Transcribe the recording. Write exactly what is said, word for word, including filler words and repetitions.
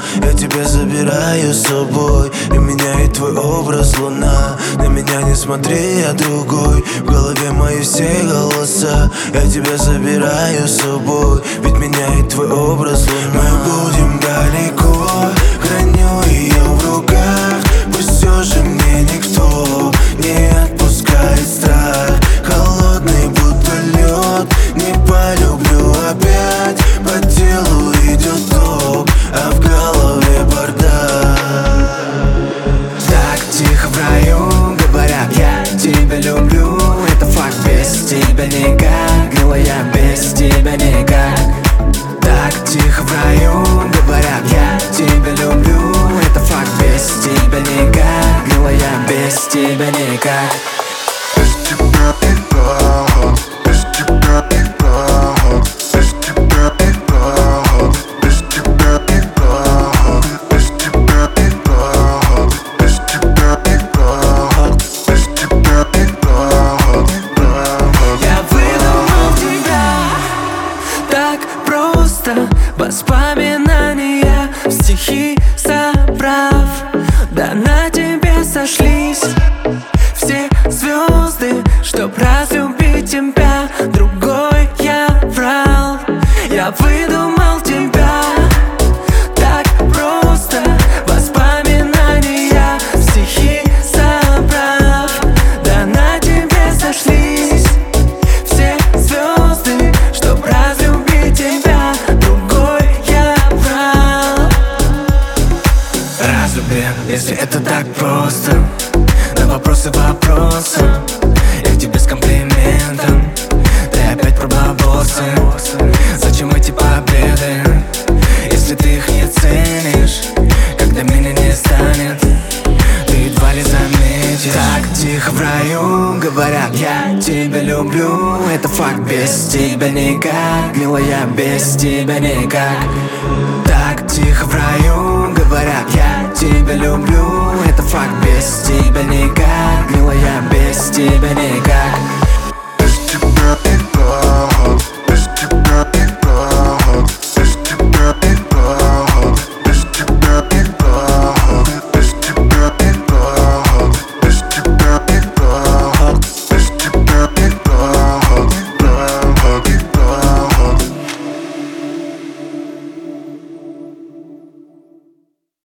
Я тебя забираю с собой, и меняет твой образ луна. На меня не смотри, я другой, в голове мои все голоса. Я тебя забираю с собой, ведь меняет твой образ луна. Мы будем далеко, храню ее в руках. Пусть все же мне никто не отпускает страх. Холодный будто лед, не полюблю опять. По телу идет ток, а в голове бардак. Так тихо в раю говорят, я тебя люблю. Это факт, без тебя никак, милая, без тебя никак. Так тихо в раю говорят, я тебя люблю. Это факт, без тебя никак, милая, без тебя никак. Без тебя никак, без тебя никак, без тебя никак, без тебя никак, без тебя никак, без тебя никак, без тебя никак. Я выдумал тебя так просто, воспоминания в стихи собрав. Да на тебе сошлись все звезды, чтоб разлюбить тебя. Другой я врал, я выдумал тебя так просто, воспоминания в стихи собрав. Да на тебе сошлись все звезды, чтоб разлюбить тебя. Другой я врал. Разлюби, если это так просто. На вопросы вопросы, я к тебе с комплиментом. Ты опять про бабосы. Зачем эти победы, если ты их не ценишь? Когда меня не станет, ты едва ли заметишь. Так тихо в раю говорят, я тебя люблю. Это факт, без тебя никак, милая, без тебя никак. Так тихо в раю говорят, я тебя люблю. Это факт, без тебя никак, милая, без тебя никак.